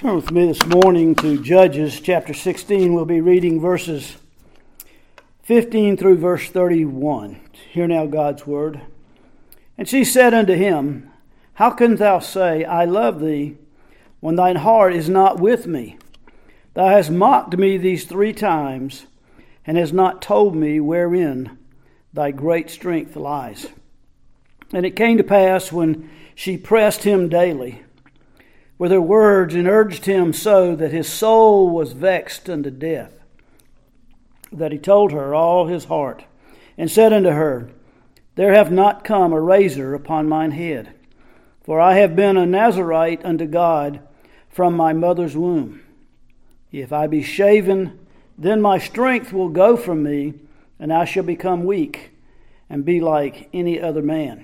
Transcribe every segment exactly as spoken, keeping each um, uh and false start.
Turn with me this morning to Judges chapter sixteen. We'll be reading verses fifteen through verse thirty-one. Hear now God's word. And she said unto him, How canst thou say, I love thee, when thine heart is not with me? Thou hast mocked me these three times, and hast not told me wherein thy great strength lies. And it came to pass, when she pressed him daily with her words, and urged him so that his soul was vexed unto death, that he told her all his heart, and said unto her, There hath not come a razor upon mine head, for I have been a Nazarite unto God from my mother's womb. If I be shaven, then my strength will go from me, and I shall become weak, and be like any other man.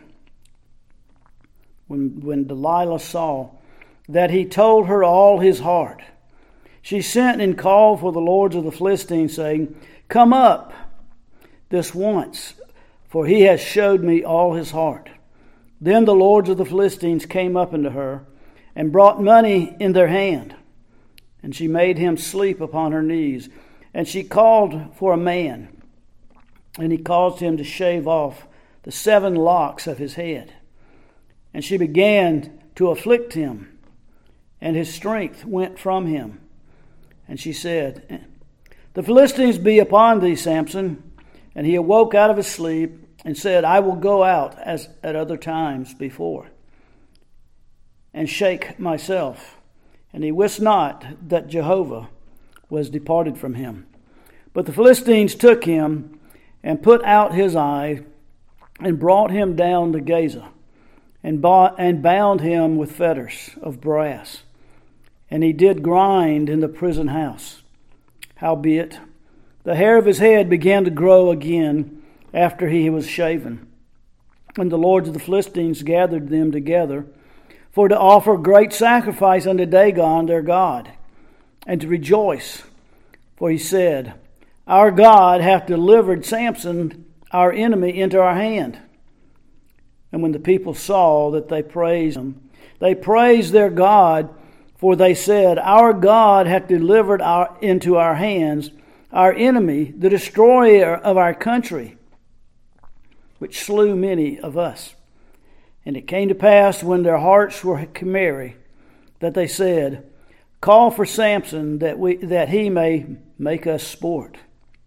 When, when Delilah saw that he told her all his heart, she sent and called for the lords of the Philistines, saying, Come up this once, for he has showed me all his heart. Then the lords of the Philistines came up unto her, and brought money in their hand. And she made him sleep upon her knees. And she called for a man, and he caused him to shave off the seven locks of his head. And she began to afflict him, and his strength went from him. And she said, The Philistines be upon thee, Samson. And he awoke out of his sleep, and said, I will go out as at other times before, and shake myself. And he wist not that Jehovah was departed from him. But the Philistines took him, and put out his eye, and brought him down to Gaza, and bought, and bound him with fetters of brass. And he did grind in the prison house. Howbeit, the hair of his head began to grow again after he was shaven. And the lords of the Philistines gathered them together for to offer great sacrifice unto Dagon their god, and to rejoice. For he said, Our God hath delivered Samson our enemy into our hand. And when the people saw that they praised him, they praised their God, for they said, Our God hath delivered our, into our hands our enemy, the destroyer of our country, which slew many of us. And it came to pass, when their hearts were merry, that they said, Call for Samson, that we that he may make us sport.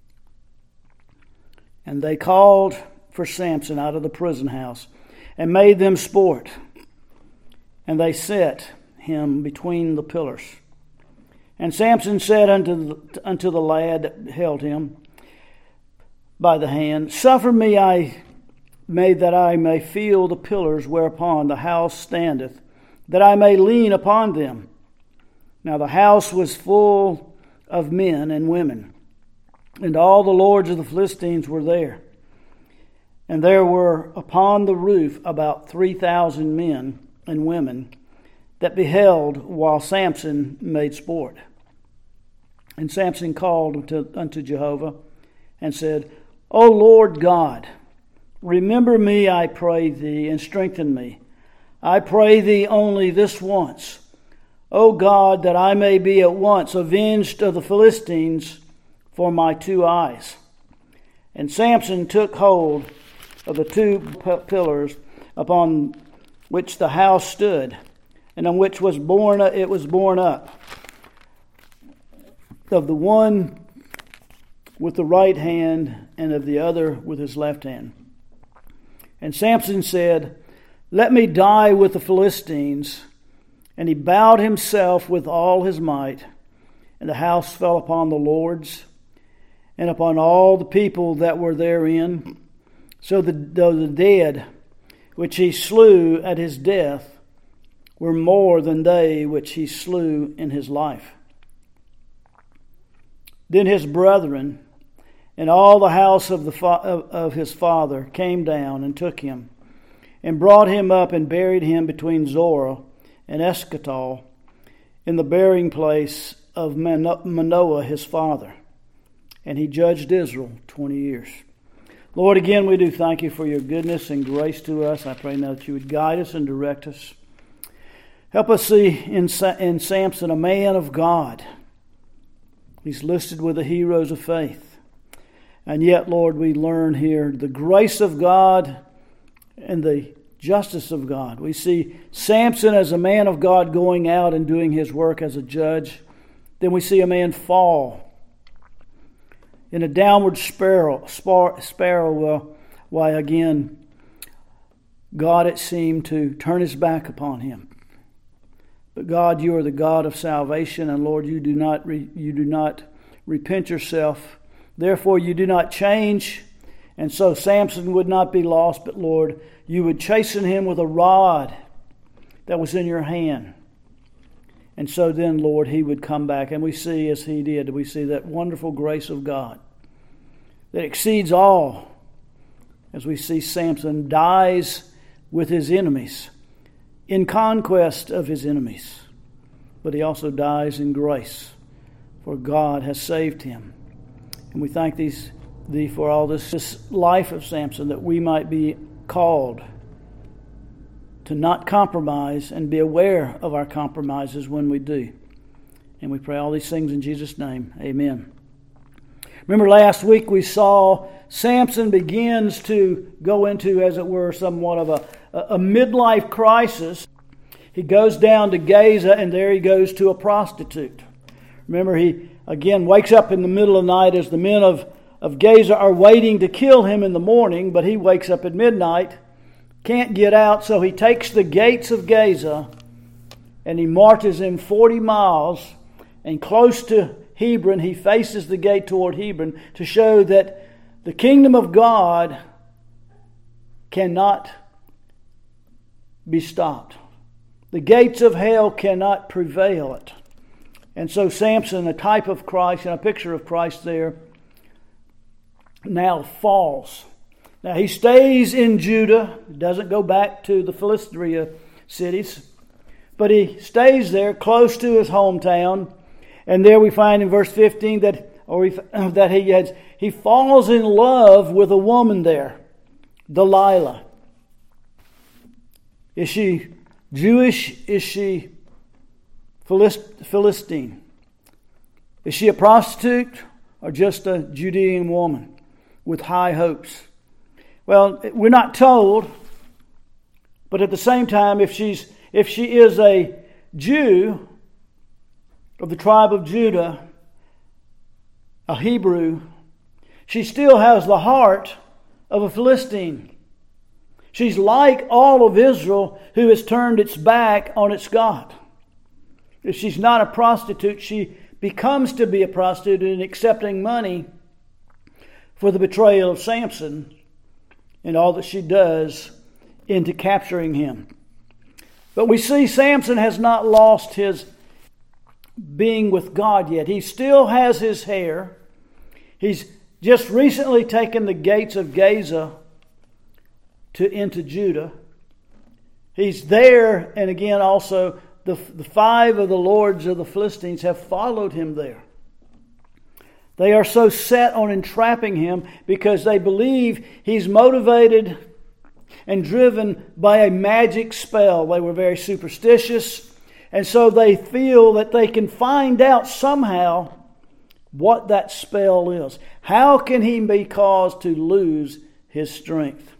And they called for Samson out of the prison house, and made them sport. And they set him between the pillars. And Samson said unto the, unto the lad that held him by the hand, Suffer me, I may, that I may feel the pillars whereupon the house standeth, that I may lean upon them. Now the house was full of men and women, and all the lords of the Philistines were there. And there were upon the roof about three thousand men and women that beheld while Samson made sport. And Samson called unto, unto Jehovah, and said, O Lord God, remember me, I pray thee, and strengthen me. I pray thee only this once, O God, that I may be at once avenged of the Philistines for my two eyes. And Samson took hold of the two p- pillars upon which the house stood, and on which was borne it was borne up, of the one with the right hand, and of the other with his left hand. And Samson said, Let me die with the Philistines. And he bowed himself with all his might, and the house fell upon the lords, and upon all the people that were therein. So the, though the dead which he slew at his death were more than they which he slew in his life. Then his brethren and all the house of the fa- of, of his father came down and took him, and brought him up and buried him between Zorah and Eschatal, in the burying place of Mano- Manoah his father. And he judged Israel twenty years. Lord, again, we do thank you for your goodness and grace to us. I pray now that you would guide us and direct us. Help us see in, in Samson a man of God. He's listed with the heroes of faith. And yet, Lord, we learn here the grace of God and the justice of God. We see Samson as a man of God going out and doing his work as a judge. Then we see a man fall in a downward spiral. spiral uh, why, again, God, it seemed, to turn his back upon him. But God, you are the God of salvation, and Lord, you do not re, you do not repent yourself. Therefore, you do not change. And so Samson would not be lost, but Lord, you would chasten him with a rod that was in your hand. And so then, Lord, he would come back. And we see, as he did, we see that wonderful grace of God that exceeds all. As we see Samson dies with his enemies, in conquest of his enemies. But he also dies in grace, for God has saved him. And we thank these, thee for all this, this life of Samson, that we might be called to not compromise and be aware of our compromises when we do. And we pray all these things in Jesus' name. Amen. Remember last week we saw Samson begins to go into, as it were, somewhat of a, a midlife crisis. He goes down to Gaza, and there he goes to a prostitute. Remember, he again wakes up in the middle of the night as the men of, of Gaza are waiting to kill him in the morning, but he wakes up at midnight, can't get out, so he takes the gates of Gaza and he marches in forty miles, and close to Hebron, he faces the gate toward Hebron to show that the kingdom of God cannot be stopped. The gates of hell cannot prevail it. And so Samson, a type of Christ and a picture of Christ there, now falls. Now he stays in Judah, doesn't go back to the Philistia cities, but he stays there close to his hometown. And there we find in verse fifteen that or he, that he has, he falls in love with a woman there, Delilah. Is she Jewish? Is she Philistine? Is she a prostitute or just a Judean woman with high hopes? Well, we're not told, but at the same time, if she's if she is a Jew of the tribe of Judah, a Hebrew, she still has the heart of a Philistine. She's like all of Israel who has turned its back on its God. If she's not a prostitute, she becomes to be a prostitute in accepting money for the betrayal of Samson and all that she does into capturing him. But we see Samson has not lost his being with God yet. He still has his hair. He's just recently taken the gates of Gaza to into Judah. He's there, and again also the, the five of the lords of the Philistines have followed him there. They are so set on entrapping him because they believe he's motivated and driven by a magic spell. They were very superstitious, and so they feel that they can find out somehow what that spell is. How can he be caused to lose his strength?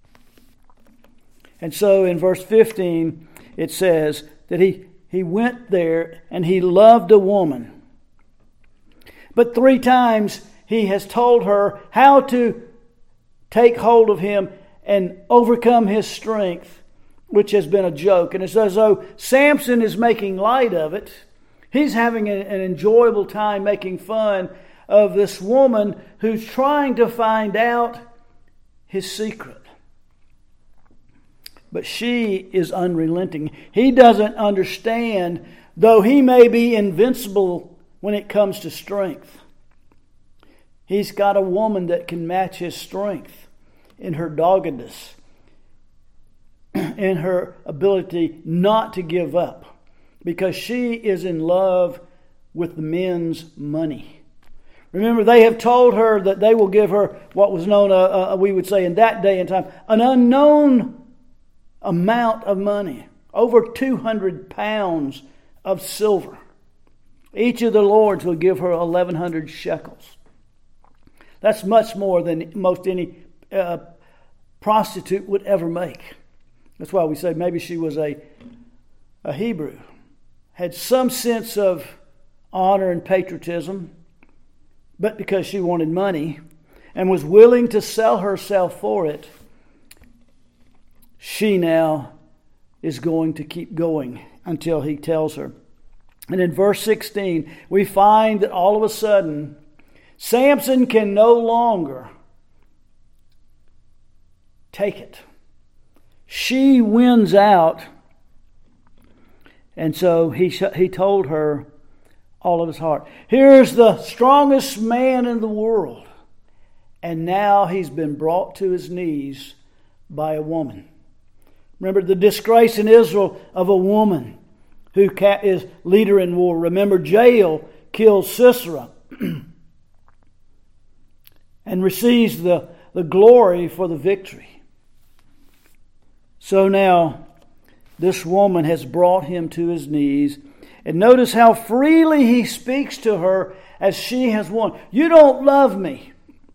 And so in verse fifteen it says that he, he went there and he loved a woman. But three times he has told her how to take hold of him and overcome his strength, which has been a joke. And it's as though Samson is making light of it. He's having an enjoyable time making fun of this woman who's trying to find out his secret. But she is unrelenting. He doesn't understand, though he may be invincible when it comes to strength. He's got a woman that can match his strength in her doggedness, in her ability not to give up, because she is in love with the men's money. Remember, they have told her that they will give her what was known, uh, uh, we would say in that day and time, an unknown amount of money, over two hundred pounds of silver. Each of the lords will give her eleven hundred shekels. That's much more than most any uh, prostitute would ever make. That's why we say maybe she was a, a Hebrew. Had some sense of honor and patriotism, but because she wanted money and was willing to sell herself for it, she now is going to keep going until he tells her. And in verse sixteen, we find that all of a sudden, Samson can no longer take it. She wins out. And so he he told her all of his heart. Here's the strongest man in the world. And now he's been brought to his knees by a woman. Remember the disgrace in Israel of a woman who is leader in war. Remember Jael killed Sisera and receives the, the glory for the victory. So now this woman has brought him to his knees. And notice how freely he speaks to her as she has won. You don't love me.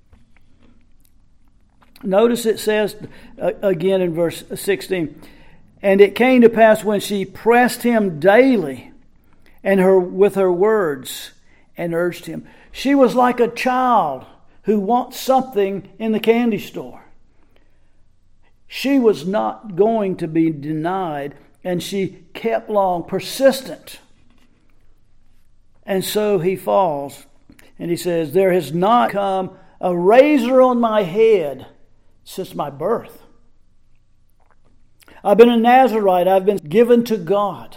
Notice it says uh, again in verse sixteen. And it came to pass when she pressed him daily and her with her words and urged him. She was like a child who wants something in the candy store. She was not going to be denied, and she kept long, persistent. And so he falls, and he says, there has not come a razor on my head since my birth. I've been a Nazirite. I've been given to God.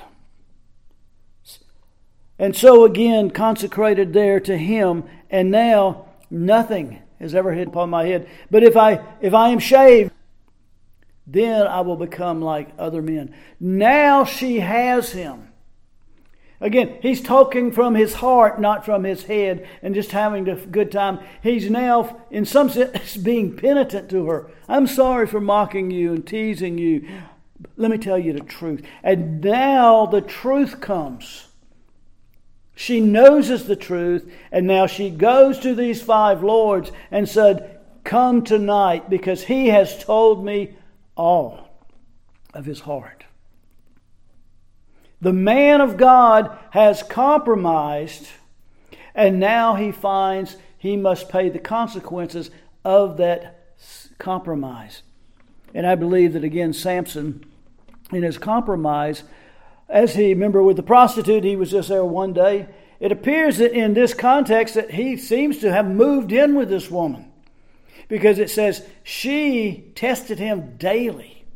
And so again, consecrated there to Him. And now nothing has ever hit upon my head. But if I if I am shaved, then I will become like other men. Now she has him. Again, he's talking from his heart, not from his head, and just having a good time. He's now, in some sense, being penitent to her. I'm sorry for mocking you and teasing you. Let me tell you the truth. And now the truth comes. She knows it's the truth, and now she goes to these five lords and said, come tonight, because he has told me all of his heart. The man of God has compromised, and now he finds he must pay the consequences of that compromise. And I believe that again, Samson, in his compromise, as he, remember with the prostitute, he was just there one day. It appears that in this context that he seems to have moved in with this woman. Because it says she tested him daily.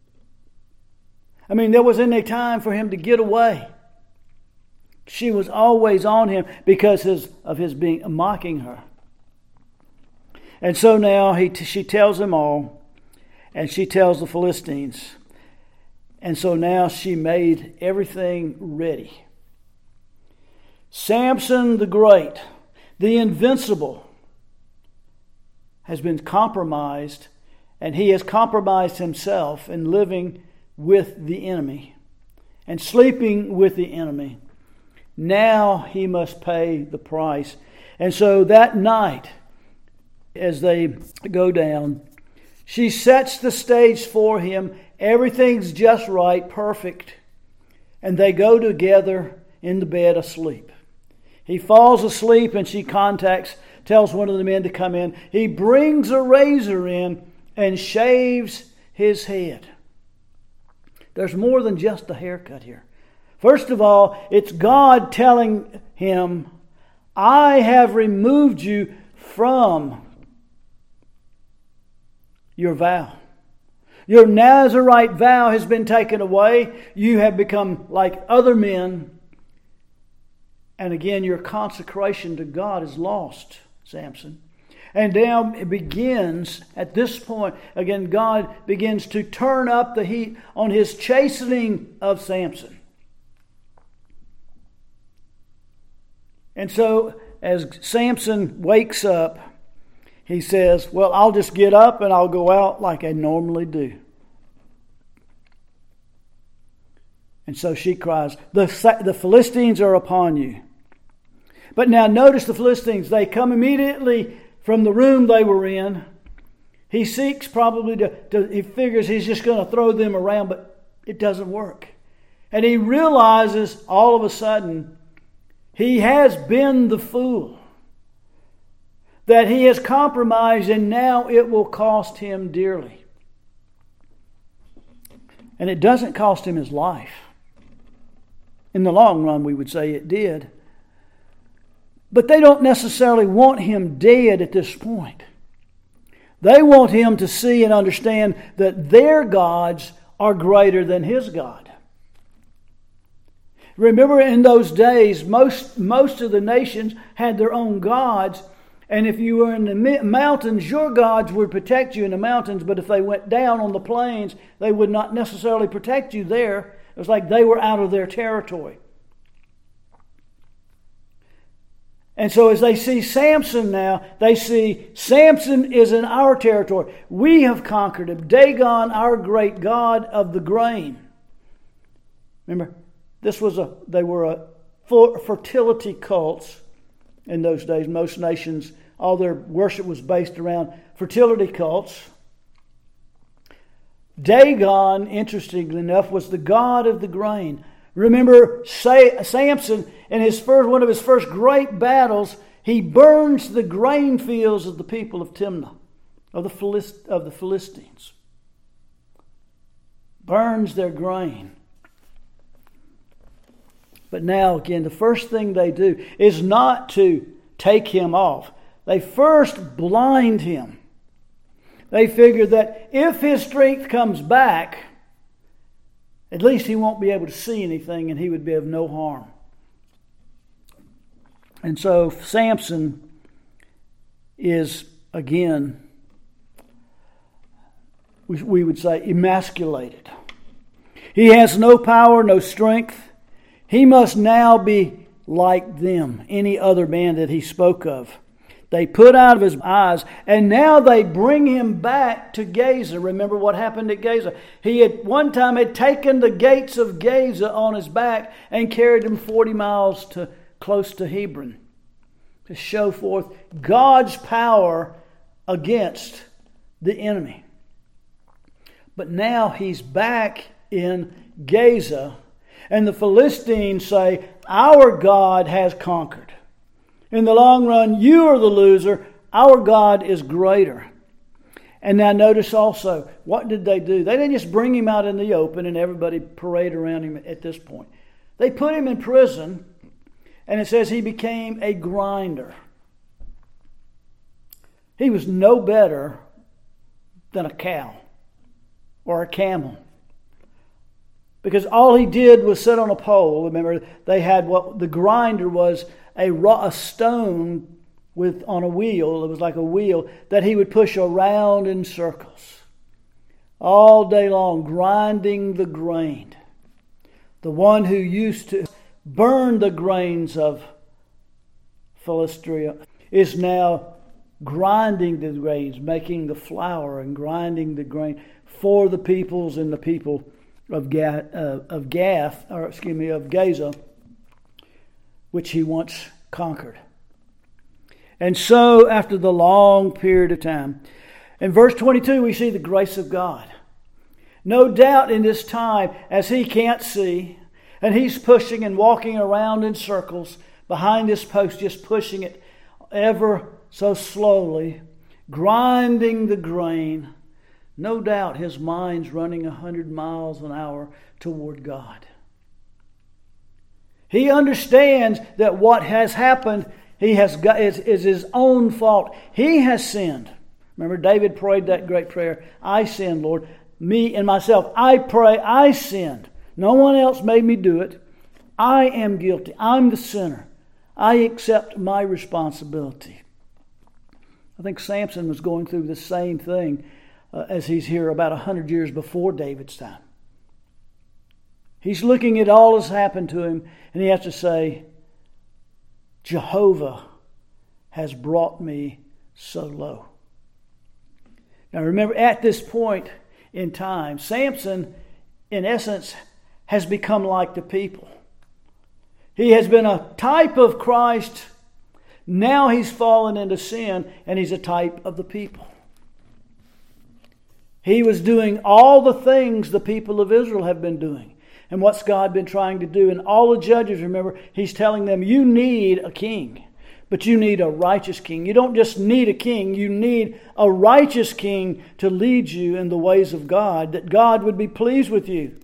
I mean, there wasn't any time for him to get away. She was always on him because his, of his being mocking her. And so now he, she tells them all. And she tells the Philistines. And so now she made everything ready. Samson the Great, the invincible, has been compromised, and he has compromised himself in living with the enemy and sleeping with the enemy. Now he must pay the price. And so that night, as they go down, she sets the stage for him. Everything's just right, perfect. And they go together in the bed asleep. He falls asleep and she contacts, tells one of the men to come in. He brings a razor in and shaves his head. There's more than just a haircut here. First of all, it's God telling him, I have removed you from your vow. Your Nazirite vow has been taken away. You have become like other men. And again, your consecration to God is lost, Samson. And now it begins, at this point, again, God begins to turn up the heat on his chastening of Samson. And so, as Samson wakes up, he says, well, I'll just get up and I'll go out like I normally do. And so she cries, the, the Philistines are upon you. But now notice the Philistines. They come immediately from the room they were in. He seeks probably to, to he figures he's just going to throw them around, but it doesn't work. And he realizes all of a sudden he has been the fool. That he has compromised, and now it will cost him dearly. And it doesn't cost him his life. In the long run, we would say it did. But they don't necessarily want him dead at this point. They want him to see and understand that their gods are greater than his God. Remember, in those days, most, most of the nations had their own gods. And if you were in the mountains, your gods would protect you in the mountains. But if they went down on the plains, they would not necessarily protect you there. It was like they were out of their territory. And so as they see Samson now, they see Samson is in our territory. We have conquered him. Dagon, our great god of the grain. Remember, this was a they were a fertility cults in those days. Most nations, all their worship was based around fertility cults. Dagon, interestingly enough, was the god of the grain. Remember Samson, in his first one of his first great battles, he burns the grain fields of the people of Timnah, of the Philist, of the Philistines. Burns their grain. But now again, the first thing they do is not to take him off. They first blind him. They figure that if his strength comes back, at least he won't be able to see anything and he would be of no harm. And so Samson is, again, we, we would say, emasculated. He has no power, no strength. He must now be like them, any other man that he spoke of. They put out of his eyes, and now they bring him back to Gaza. Remember what happened at Gaza? He had one time had taken the gates of Gaza on his back and carried him forty miles to close to Hebron to show forth God's power against the enemy. But now he's back in Gaza, and the Philistines say, "Our God has conquered. In the long run, you are the loser. Our God is greater." And now notice also, what did they do? They didn't just bring him out in the open and everybody parade around him at this point. They put him in prison, and it says he became a grinder. He was no better than a cow or a camel. Because all he did was sit on a pole. Remember, they had what the grinder was, a, raw, a stone with on a wheel. It was like a wheel that he would push around in circles all day long, grinding the grain. The one who used to burn the grains of Philistia is now grinding the grains, making the flour and grinding the grain for the peoples and the people of Gath, uh, of Gath, or excuse me, of Gaza, which he once conquered. And so, after the long period of time, in verse twenty-two, we see the grace of God. No doubt in this time, as he can't see, and he's pushing and walking around in circles behind this post, just pushing it ever so slowly, grinding the grain. No doubt his mind's running a hundred miles an hour toward God. He understands that what has happened he has got, is, is his own fault. He has sinned. Remember, David prayed that great prayer, "I sinned, Lord, me and myself. I pray, I sinned. No one else made me do it. I am guilty. I'm the sinner. I accept my responsibility." I think Samson was going through the same thing uh, as he's here about a hundred years before David's time. He's looking at all that's happened to him, and he has to say, Jehovah has brought me so low. Now remember, at this point in time, Samson, in essence, has become like the people. He has been a type of Christ. Now he's fallen into sin, and he's a type of the people. He was doing all the things the people of Israel have been doing. And what's God been trying to do? And all the judges, remember, he's telling them, you need a king. But you need a righteous king. You don't just need a king. You need a righteous king to lead you in the ways of God, that God would be pleased with you.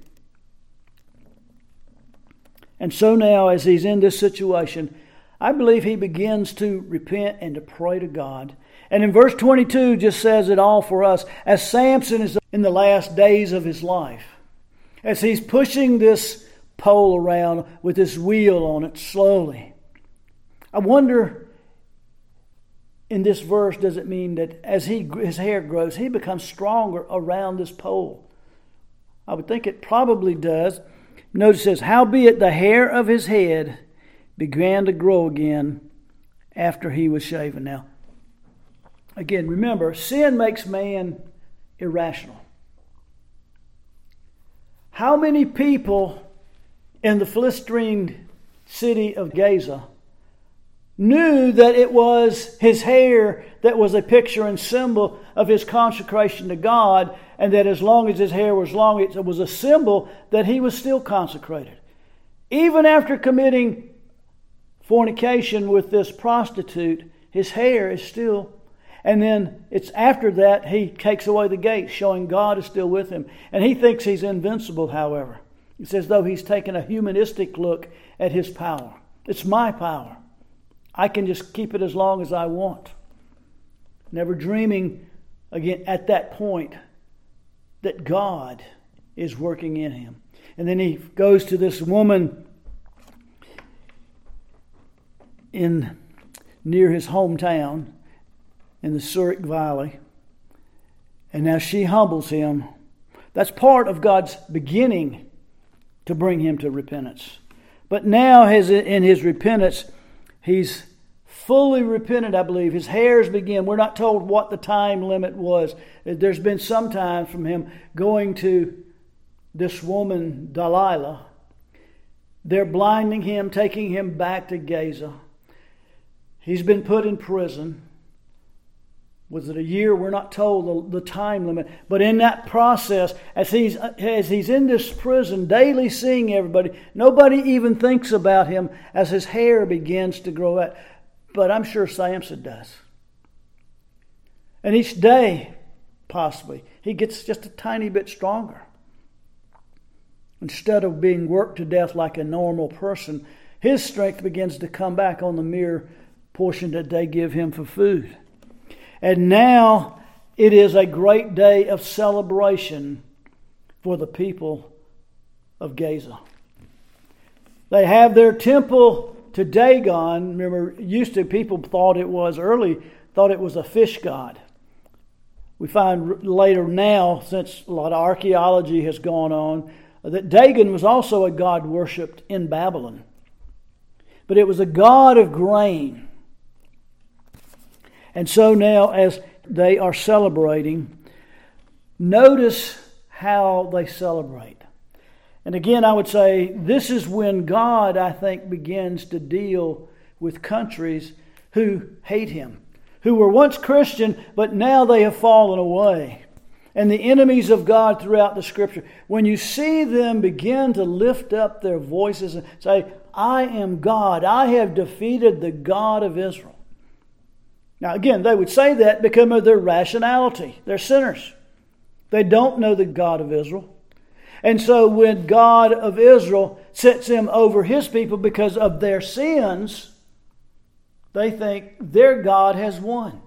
And so now, as he's in this situation, I believe he begins to repent and to pray to God. And in verse twenty-two just says it all for us. As Samson is in the last days of his life, as he's pushing this pole around with this wheel on it slowly, I wonder, in this verse, does it mean that as he his hair grows, he becomes stronger around this pole? I would think it probably does. Notice it says, howbeit the hair of his head began to grow again after he was shaven. Now, again, remember, sin makes man irrational. How many people in the Philistine city of Gaza knew that it was his hair that was a picture and symbol of his consecration to God, and that as long as his hair was long, it was a symbol that he was still consecrated? Even after committing fornication with this prostitute, his hair is still, and then it's after that he takes away the gate, showing God is still with him. And he thinks he's invincible, however. It's as though he's taken a humanistic look at his power. It's my power. I can just keep it as long as I want. Never dreaming, again, at that point, that God is working in him. And then he goes to this woman in near his hometown in the Surik Valley. And now she humbles him. That's part of God's beginning to bring him to repentance. But now his, in his repentance, he's fully repented, I believe. His hairs begin. We're not told what the time limit was. There's been some time from him going to this woman, Delilah. They're blinding him, taking him back to Gaza. He's been put in prison. Was it a year? We're not told the, the time limit. But in that process, as he's as he's in this prison, daily seeing everybody, nobody even thinks about him as his hair begins to grow out. But I'm sure Samson does. And each day, possibly, he gets just a tiny bit stronger. Instead of being worked to death like a normal person, his strength begins to come back on the mere portion that they give him for food. And now it is a great day of celebration for the people of Gaza. They have their temple to Dagon. Remember, used to people thought it was early, thought it was a fish god. We find later now, since a lot of archaeology has gone on, that Dagon was also a god worshipped in Babylon. But it was a god of grain. And so now, as they are celebrating, notice how they celebrate. And again, I would say this is when God, I think, begins to deal with countries who hate him, who were once Christian, but now they have fallen away. And the enemies of God throughout the Scripture, when you see them begin to lift up their voices and say, I am God, I have defeated the God of Israel. Now again, they would say that because of their rationality. They're sinners. They don't know the God of Israel. And so when God of Israel sets them over his people because of their sins, they think their God has won.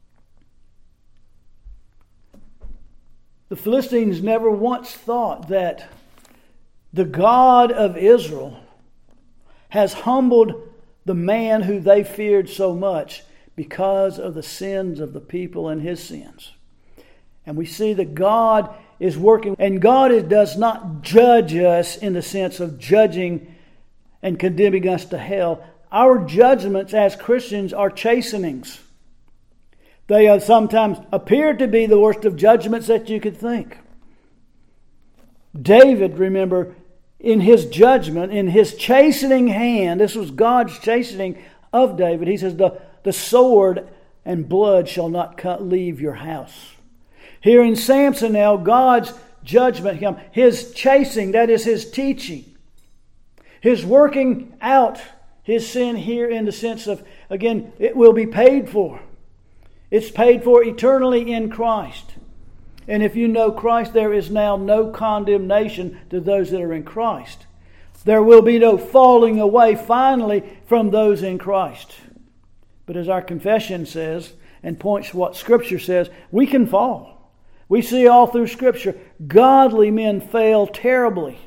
The Philistines never once thought that the God of Israel has humbled the man who they feared so much because of the sins of the people and his sins. And we see that God is working, and God does not judge us in the sense of judging and condemning us to hell. Our judgments as Christians are chastenings. They are sometimes appear to be the worst of judgments that you could think. David, remember, in His judgment, in His chastening hand, this was God's chastening of David. He says, the, the sword and blood shall not cut, leave your house. Here in Samson now, God's judgment, His chastening, that is His teaching. His working out his sin here in the sense of, again, it will be paid for. It's paid for eternally in Christ. And if you know Christ, there is now no condemnation to those that are in Christ. There will be no falling away finally from those in Christ. But as our confession says, and points to what Scripture says, we can fall. We see all through Scripture, godly men fail terribly.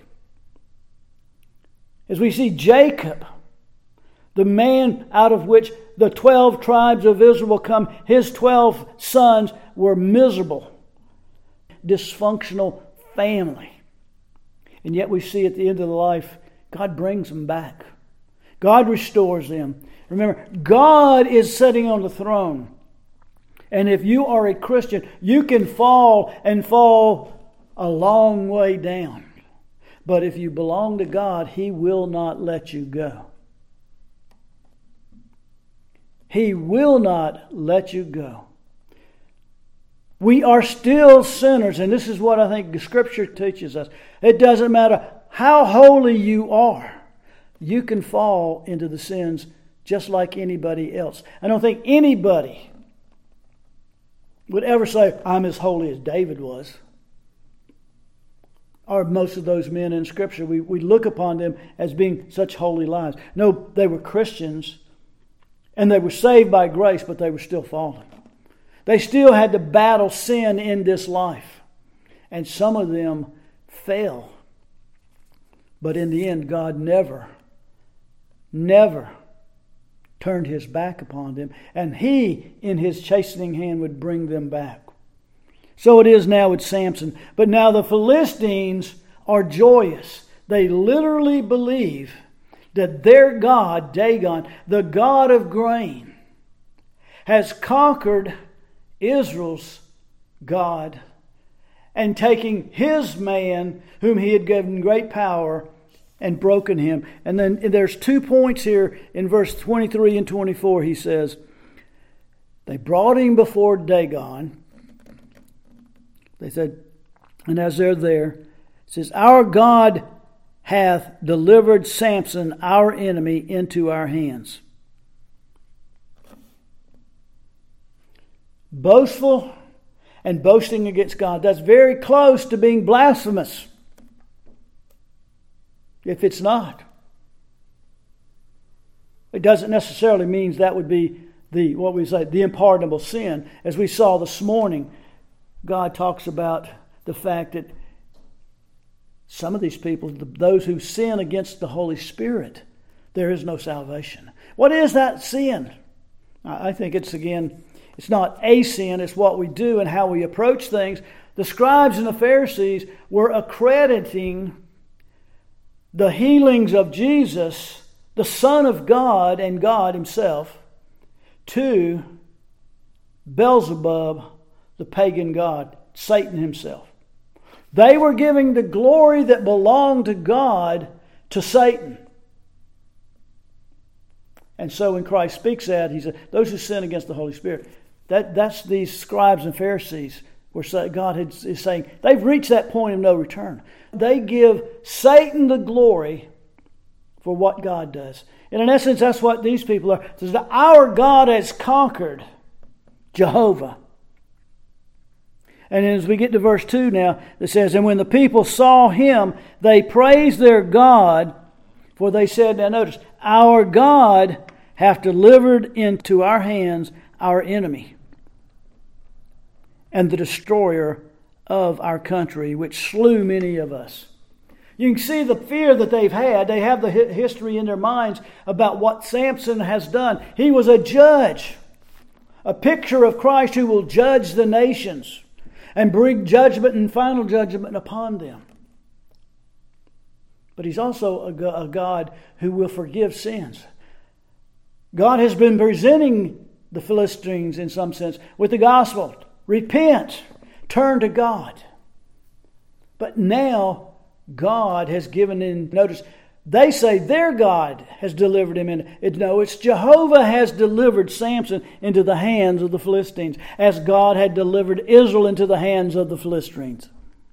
As we see Jacob, the man out of which the twelve tribes of Israel come, his twelve sons were miserable, dysfunctional family. And yet we see at the end of the life, God brings them back. God restores them. Remember, God is sitting on the throne. And if you are a Christian, you can fall and fall a long way down. But if you belong to God, He will not let you go. He will not let you go. We are still sinners, and this is what I think the Scripture teaches us. It doesn't matter how holy you are. You can fall into the sins just like anybody else. I don't think anybody would ever say, I'm as holy as David was. Or most of those men in Scripture, we, we look upon them as being such holy lives. No, they were Christians, and they were saved by grace, but they were still fallen. They still had to battle sin in this life. And some of them fell. But in the end, God never, never turned His back upon them. And He, in His chastening hand, would bring them back. So it is now with Samson. But now the Philistines are joyous. They literally believe that their God, Dagon, the god of grain, has conquered Israel's God, and taking his man, whom he had given great power, and broken him. And then there's two points here in verse twenty-three and twenty-four. He says, they brought him before Dagon. They said, and as they're there, it says, our God hath delivered Samson, our enemy, into our hands. Boastful and boasting against God. That's very close to being blasphemous. If it's not. It doesn't necessarily mean that would be the, what we say, the unpardonable sin. As we saw this morning, God talks about the fact that some of these people, those who sin against the Holy Spirit, there is no salvation. What is that sin? I think it's, again, it's not a sin, it's what we do and how we approach things. The scribes and the Pharisees were accrediting the healings of Jesus, the Son of God and God Himself, to Beelzebub, the pagan god, Satan himself. They were giving the glory that belonged to God to Satan. And so when Christ speaks that, He said, those who sin against the Holy Spirit, that, that's these scribes and Pharisees were saying, God is saying, they've reached that point of no return. They give Satan the glory for what God does. And in essence, that's what these people are. It says, our God has conquered Jehovah. And as we get to verse two now, it says, and when the people saw him, they praised their God, for they said, now notice, our God hath delivered into our hands our enemy, and the destroyer of our country, which slew many of us. You can see the fear that they've had. They have the history in their minds about what Samson has done. He was a judge, a picture of Christ who will judge the nations and bring judgment and final judgment upon them. But He's also a God who will forgive sins. God has been presenting the Philistines, in some sense, with the gospel. Repent. Turn to God. But now God has given in. Notice, they say their God has delivered him in. It, no, it's Jehovah has delivered Samson into the hands of the Philistines, as God had delivered Israel into the hands of the Philistines.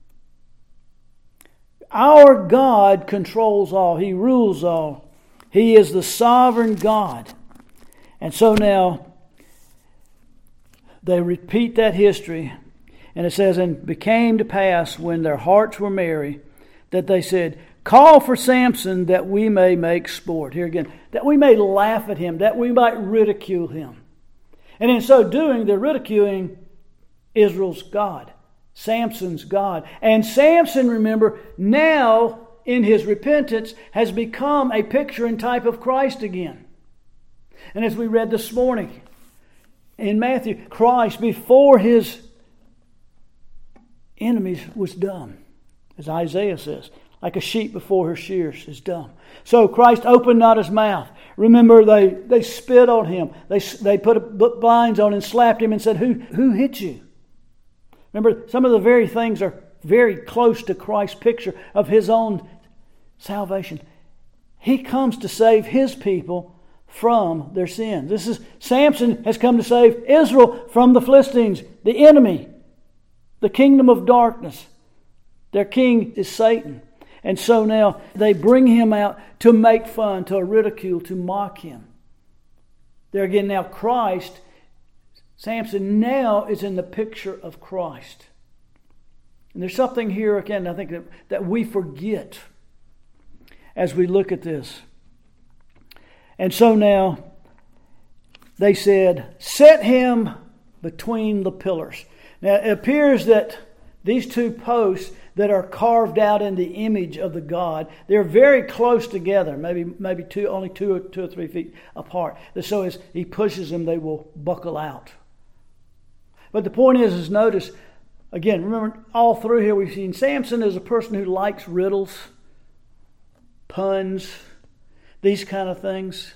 Our God controls all. He rules all. He is the sovereign God. And so now, they repeat that history. And it says, and became to pass when their hearts were merry, that they said, call for Samson that we may make sport. Here again, that we may laugh at him, that we might ridicule him. And in so doing, they're ridiculing Israel's God, Samson's God. And Samson, remember, now in his repentance has become a picture and type of Christ again. And as we read this morning in Matthew, Christ before his enemies was dumb, as Isaiah says. Like a sheep before her shears is dumb. So Christ opened not his mouth. Remember, they, they spit on him. They they put blinds on and slapped him and said, who, who hit you? Remember, some of the very things are very close to Christ's picture of his own salvation. He comes to save his people from their sins. This is Samson has come to save Israel from the Philistines, the enemy, the kingdom of darkness. Their king is Satan. And so now they bring him out to make fun, to ridicule, to mock him. There again, now Christ, Samson now is in the picture of Christ. And there's something here, again, I think that, that we forget as we look at this. And so now they said, set him between the pillars. Now it appears that these two posts that are carved out in the image of the God, they're very close together, maybe maybe two, only two or two or three feet apart. So as he pushes them, they will buckle out. But the point is, is notice, again, remember all through here we've seen Samson as a person who likes riddles, puns, these kind of things.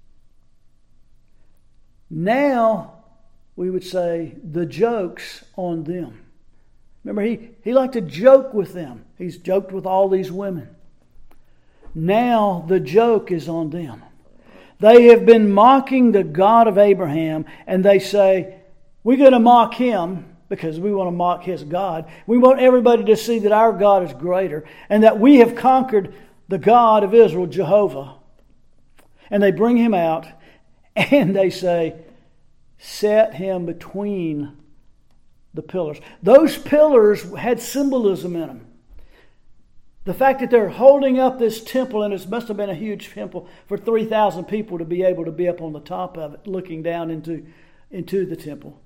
Now, we would say the joke's on them. Remember, he, he liked to joke with them. He's joked with all these women. Now the joke is on them. They have been mocking the God of Abraham, and they say, we're going to mock him because we want to mock his God. We want everybody to see that our God is greater and that we have conquered the God of Israel, Jehovah. And they bring him out and they say, set him between the pillars. Those pillars had symbolism in them. The fact that they're holding up this temple, and it must have been a huge temple for three thousand people to be able to be up on the top of it, looking down into, into the temple.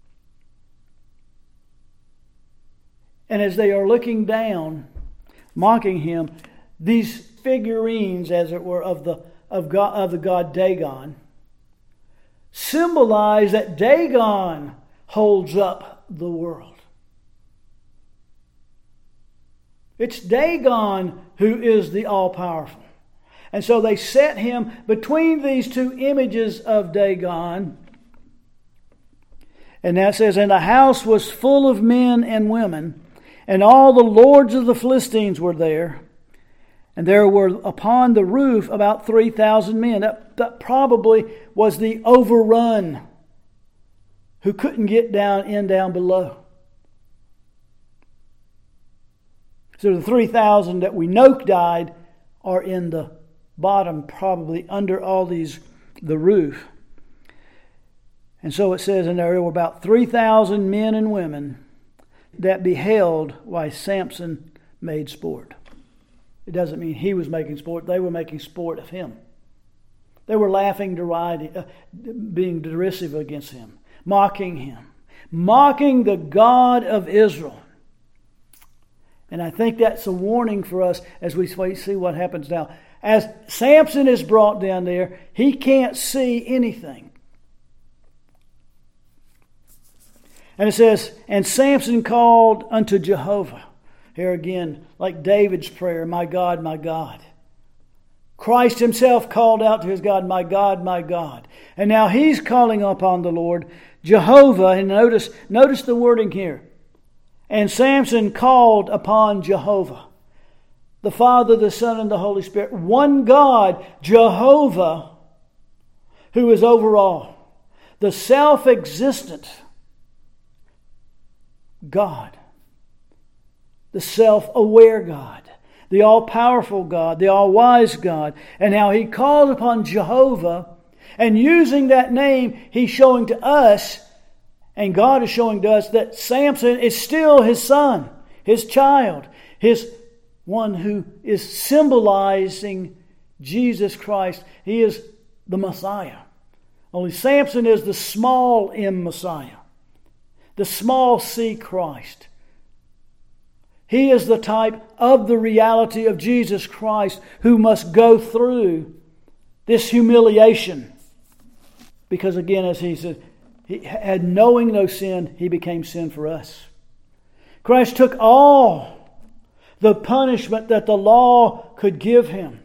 And as they are looking down, mocking him, these figurines, as it were, of the of God, of the god Dagon, symbolize that Dagon holds up the world. It's Dagon who is the all-powerful. And so they set him between these two images of Dagon. And that says, and the house was full of men and women, and all the lords of the Philistines were there. And there were upon the roof about three thousand men. That, that probably was the overrun who couldn't get down in down below. So the three thousand that we know died are in the bottom, probably under all these, the roof. And so it says, and there were about three thousand men and women that beheld while Samson made sport. It doesn't mean he was making sport. They were making sport of him. They were laughing, deriding, uh, being derisive against him. Mocking him. Mocking the God of Israel. And I think that's a warning for us as we see what happens now. As Samson is brought down there, he can't see anything. And it says, and Samson called unto Jehovah. Here again, like David's prayer, my God, my God. Christ himself called out to his God, my God, my God. And now he's calling upon the Lord, Jehovah. And notice, notice the wording here. And Samson called upon Jehovah. the Father, the Son, and the Holy Spirit. One God, Jehovah, who is over all. The self-existent God. The self-aware God. The all-powerful God. The all-wise God. And how He called upon Jehovah. And using that name, He's showing to us, and God is showing to us, that Samson is still His son, His child, His one who is symbolizing Jesus Christ. He is the Messiah. Only Samson is the small M Messiah, the small C Christ. He is the type of the reality of Jesus Christ who must go through this humiliation. Because again, as he said, he had knowing no sin, He became sin for us. Christ took all the punishment that the law could give Him.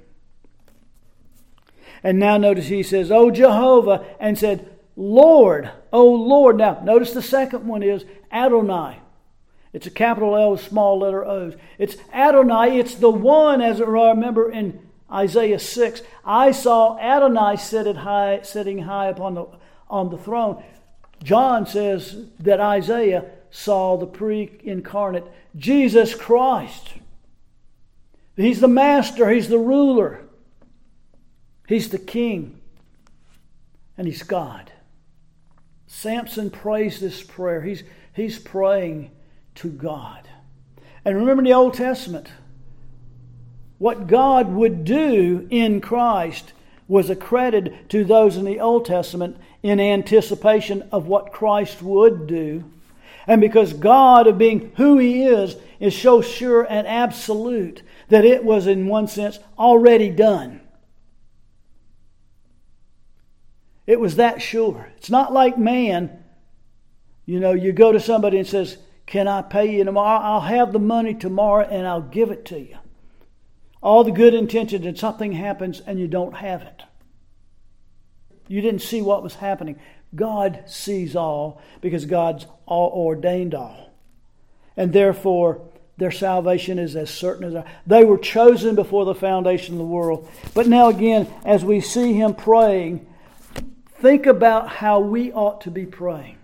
And now notice He says, "O Jehovah," and said, "Lord, O Lord." Now notice the second one is Adonai. It's a capital L with small letter O's. It's Adonai. It's the one, as I remember in Isaiah six, I saw Adonai sitting high, sitting high upon the on the throne. John says that Isaiah saw the pre-incarnate Jesus Christ. He's the master. He's the ruler. He's the king. And He's God. Samson prays this prayer. He's, he's praying to God. And remember in the Old Testament, what God would do in Christ was accredited to those in the Old Testament in anticipation of what Christ would do. And because God, of being who He is, is so sure and absolute that it was in one sense already done. It was that sure. It's not like man. You know, you go to somebody and says, "Can I pay you tomorrow? I'll have the money tomorrow and I'll give it to you." All the good intentions, and something happens and you don't have it. You didn't see what was happening. God sees all because God's all ordained all. And therefore, their salvation is as certain as ours. They were chosen before the foundation of the world. But now again, as we see him praying, think about how we ought to be praying.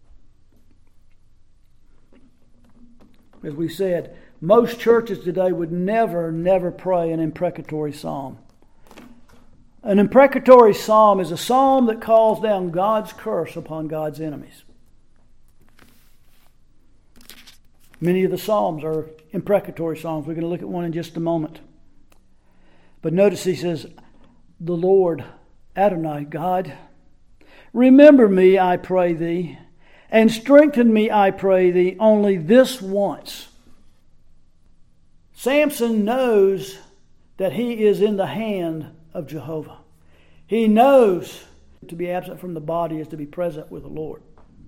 As we said, most churches today would never, never pray an imprecatory psalm. An imprecatory psalm is a psalm that calls down God's curse upon God's enemies. Many of the psalms are imprecatory psalms. We're going to look at one in just a moment. But notice he says, "The Lord, Adonai, God, remember me, I pray thee, and strengthen me, I pray thee, only this once." Samson knows that he is in the hand of Jehovah. He knows to be absent from the body is to be present with the Lord.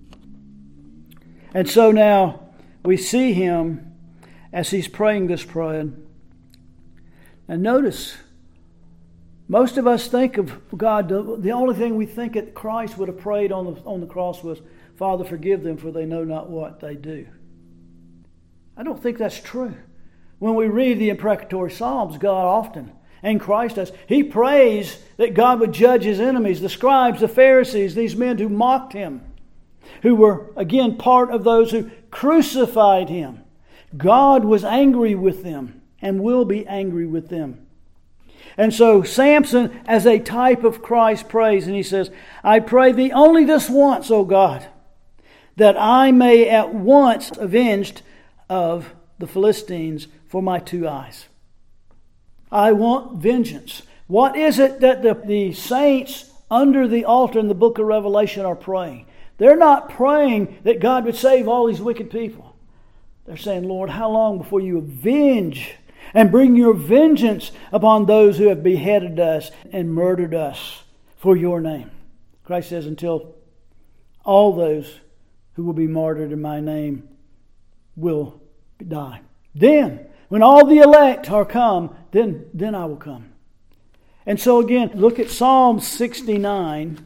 And so now we see him as he's praying this prayer. And notice, most of us think of God, the only thing we think that Christ would have prayed on the, on the cross was, "Father, forgive them, for they know not what they do." I don't think that's true. When we read the imprecatory Psalms, God often, and Christ does, He prays that God would judge His enemies, the scribes, the Pharisees, these men who mocked Him, who were, again, part of those who crucified Him. God was angry with them and will be angry with them. And so Samson, as a type of Christ, prays, and he says, "I pray thee only this once, O God, that I may at once avenged of the Philistines for my two eyes." I want vengeance. What is it that the, the saints under the altar in the book of Revelation are praying? They're not praying that God would save all these wicked people. They're saying, "Lord, how long before you avenge and bring your vengeance upon those who have beheaded us and murdered us for your name?" Christ says, until all those who will be martyred in my name will die. Then, when all the elect are come, then, then I will come. And so again, look at Psalm sixty-nine.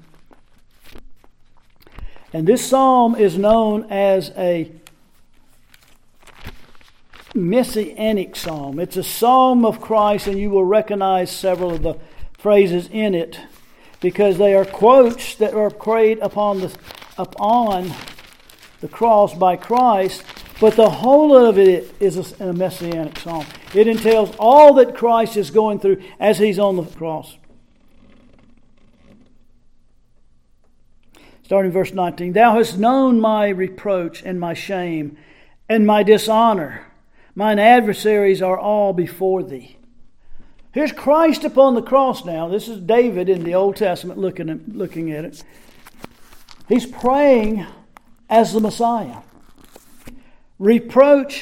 And this psalm is known as a messianic psalm. It's a psalm of Christ, and you will recognize several of the phrases in it because they are quotes that are prayed upon the upon the cross by Christ. But the whole of it is a messianic psalm. It entails all that Christ is going through as He's on the cross. Starting verse nineteen. Thou hast known my reproach and my shame and my dishonor. Mine adversaries are all before thee. Here's Christ upon the cross now. This is David in the Old Testament looking at, looking at it. He's praying as the Messiah. Reproach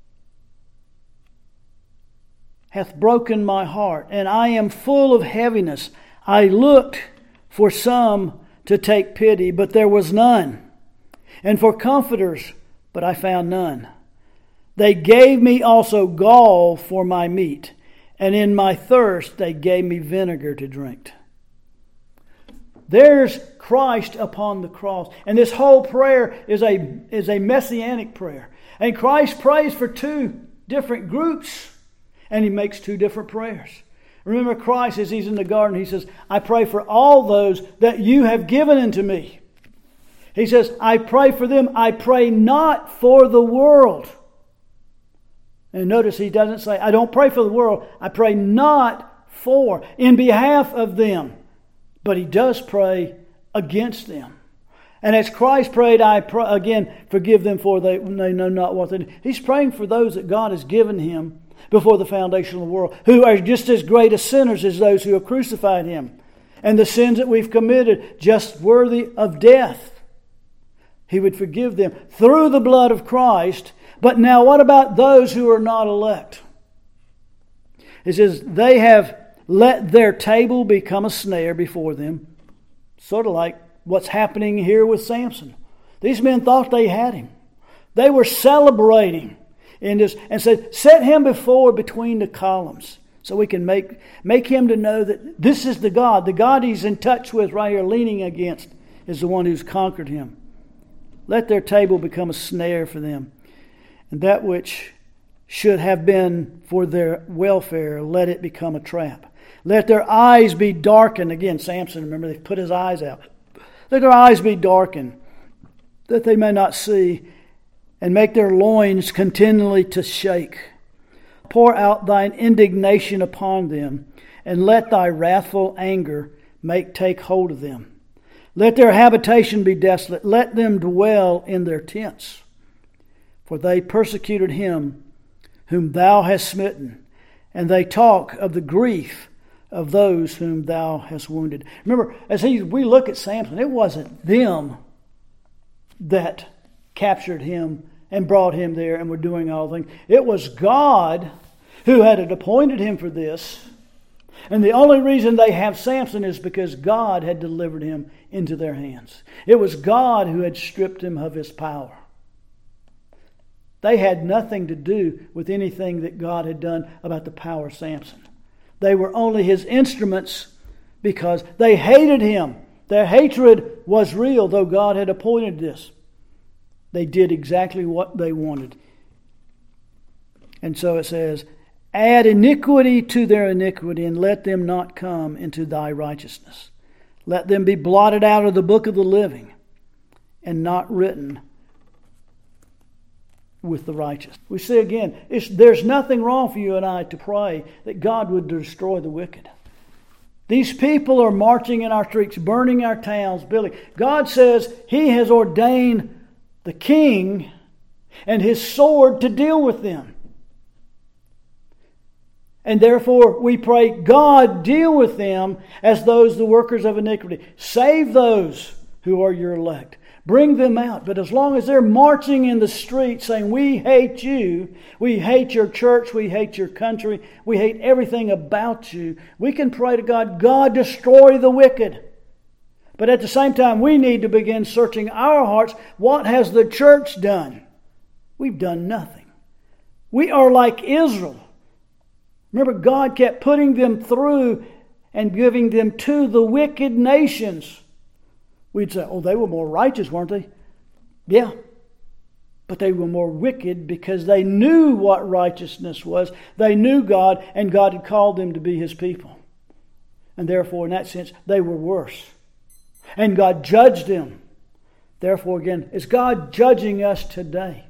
hath broken my heart, and I am full of heaviness. I looked for some to take pity, but there was none, and for comforters, but I found none. They gave me also gall for my meat, and in my thirst they gave me vinegar to drink. There's Christ upon the cross. And this whole prayer is a, is a messianic prayer. And Christ prays for two different groups, and He makes two different prayers. Remember Christ, as He's in the garden, He says, I pray for all those that you have given unto me. He says, I pray for them. I pray not for the world. And notice He doesn't say, I don't pray for the world. I pray not for, in behalf of them. But He does pray against them. And as Christ prayed, I pray, again, forgive them for they, they know not what they do. He's praying for those that God has given Him before the foundation of the world, who are just as great as sinners as those who have crucified Him. And the sins that we've committed, just worthy of death. He would forgive them through the blood of Christ. But now what about those who are not elect? It says, they have let their table become a snare before them. Sort of like what's happening here with Samson. These men thought they had him. They were celebrating in this and said, set him before between the columns so we can make, make him to know that this is the God. The God he's in touch with right here, leaning against, is the one who's conquered him. Let their table become a snare for them. And that which should have been for their welfare, let it become a trap. Let their eyes be darkened. Again, Samson, remember, they put his eyes out. Let their eyes be darkened, that they may not see, and make their loins continually to shake. Pour out thine indignation upon them, and let thy wrathful anger make take hold of them. Let their habitation be desolate. Let them dwell in their tents. For they persecuted him whom thou hast smitten, and they talk of the grief of those whom thou hast wounded. Remember, as he, we look at Samson, it wasn't them that captured him and brought him there and were doing all things. It was God who had appointed him for this. And the only reason they have Samson is because God had delivered him into their hands. It was God who had stripped him of his power. They had nothing to do with anything that God had done about the power of Samson. They were only his instruments because they hated him. Their hatred was real, though God had appointed this. They did exactly what they wanted. And so it says, add iniquity to their iniquity, and let them not come into thy righteousness. Let them be blotted out of the book of the living, and not written with the righteous. We see again, it's, there's nothing wrong for you and I to pray that God would destroy the wicked. These people are marching in our streets, burning our towns, building. God says He has ordained the king and his sword to deal with them. And therefore we pray, God, deal with them as those, the workers of iniquity. Save those who are your elect. Bring them out. But as long as they're marching in the street saying, we hate you, we hate your church, we hate your country, we hate everything about you, we can pray to God, God, destroy the wicked. But at the same time, we need to begin searching our hearts. What has the church done? We've done nothing. We are like Israel. Remember, God kept putting them through and giving them to the wicked nations. We'd say, oh, they were more righteous, weren't they? Yeah. But they were more wicked because they knew what righteousness was. They knew God, and God had called them to be His people. And therefore, in that sense, they were worse. And God judged them. Therefore, again, is God judging us today?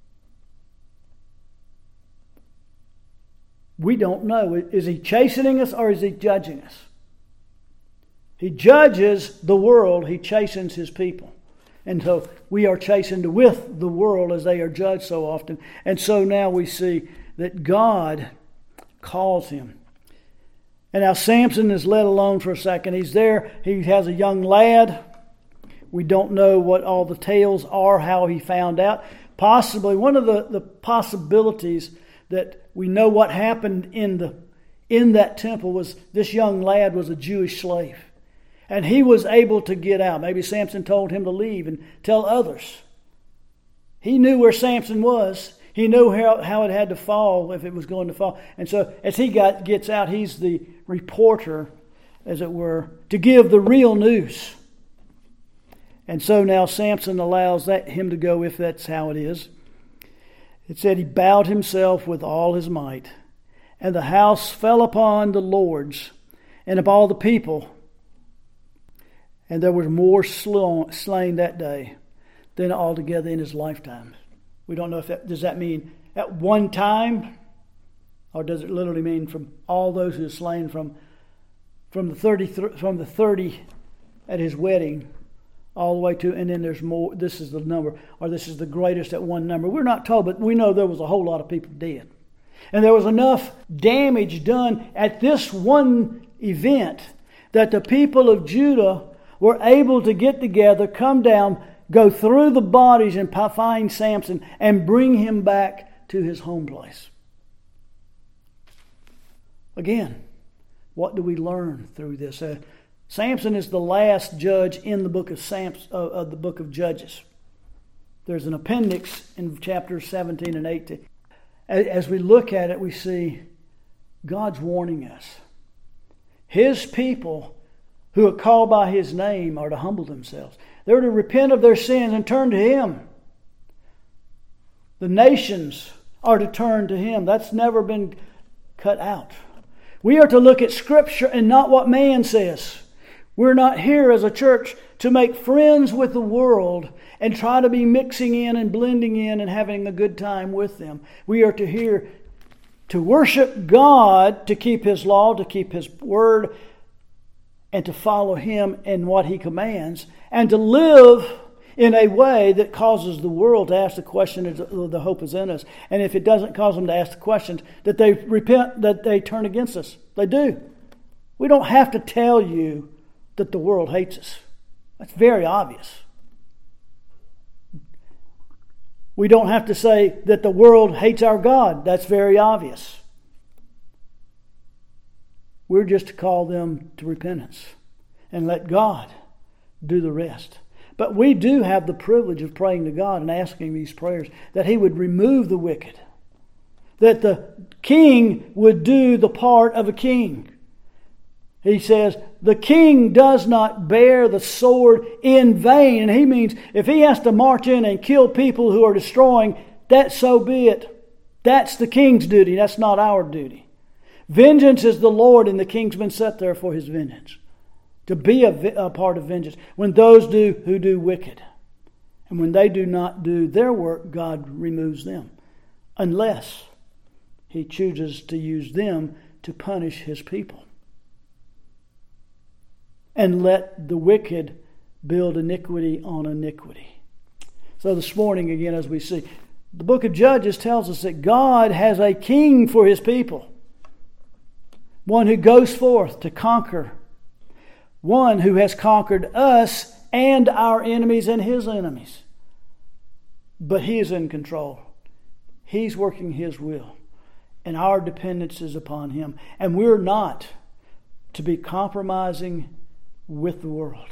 We don't know. Is He chastening us or is He judging us? He judges the world. He chastens His people. And so we are chastened with the world as they are judged so often. And so now we see that God calls him. And now Samson is let alone for a second. He's there. He has a young lad. We don't know what all the tales are, how he found out. Possibly one of the, the possibilities that we know what happened in the in that temple was this young lad was a Jewish slave. And he was able to get out. Maybe Samson told him to leave and tell others. He knew where Samson was. He knew how, how it had to fall if it was going to fall. And so as he got gets out, he's the reporter, as it were, to give the real news. And so now Samson allows that him to go if that's how it is. It said he bowed himself with all his might. And the house fell upon the lords and of all the people. And there was more slain that day than altogether in his lifetime. We don't know if that, does that mean at one time? Or does it literally mean from all those who are slain from, from the thirty from the thirty at his wedding all the way to, and then there's more, this is the number, or this is the greatest at one number. We're not told, but we know there was a whole lot of people dead. And there was enough damage done at this one event that the people of Judah were able to get together, come down, go through the bodies and find Samson and bring him back to his home place. Again, what do we learn through this? Uh, Samson is the last judge in the book of Samson, uh, of the book of Judges. There's an appendix in chapters seventeen and eighteen. As we look at it, we see God's warning us. His people who are called by His name are to humble themselves. They're to repent of their sins and turn to Him. The nations are to turn to Him. That's never been cut out. We are to look at Scripture and not what man says. We're not here as a church to make friends with the world and try to be mixing in and blending in and having a good time with them. We are to here to worship God, to keep His law, to keep His word, and to follow Him in what He commands, and to live in a way that causes the world to ask the question if the hope is in us. And if it doesn't cause them to ask the questions, that they repent, that they turn against us. They do. We don't have to tell you that the world hates us. That's very obvious. We don't have to say that the world hates our God. That's very obvious. We're just to call them to repentance and let God do the rest. But we do have the privilege of praying to God and asking these prayers that He would remove the wicked, that the king would do the part of a king. He says, the king does not bear the sword in vain. And he means if he has to march in and kill people who are destroying, that so be it. That's the king's duty. That's not our duty. Vengeance is the Lord, and the king's been set there for His vengeance. To be a, a part of vengeance. When those do who do wicked. And when they do not do their work, God removes them. Unless He chooses to use them to punish His people. And let the wicked build iniquity on iniquity. So this morning, again, as we see, the book of Judges tells us that God has a king for His people. One who goes forth to conquer. One who has conquered us and our enemies and His enemies. But He is in control. He's working His will. And our dependence is upon Him. And we're not to be compromising with the world.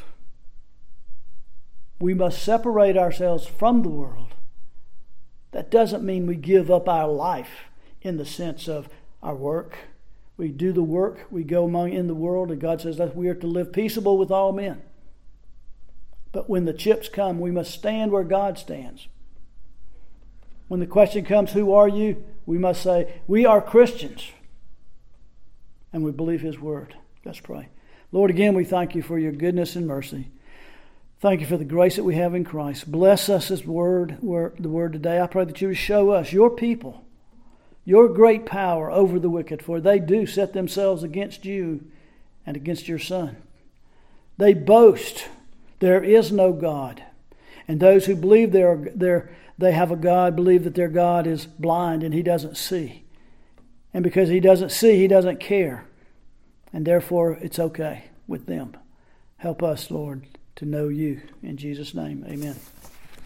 We must separate ourselves from the world. That doesn't mean we give up our life in the sense of our work. We do the work, we go among in the world, and God says that we are to live peaceable with all men. But when the chips come, we must stand where God stands. When the question comes, who are you? We must say, we are Christians. And we believe His Word. Let's pray. Lord, again, we thank You for Your goodness and mercy. Thank You for the grace that we have in Christ. Bless us as word, word, the Word today. I pray that You would show us, Your people, Your great power over the wicked, for they do set themselves against You and against Your Son. They boast there is no God. And those who believe they are, they're, they have a God believe that their God is blind and He doesn't see. And because He doesn't see, He doesn't care. And therefore, it's okay with them. Help us, Lord, to know You. In Jesus' name, amen.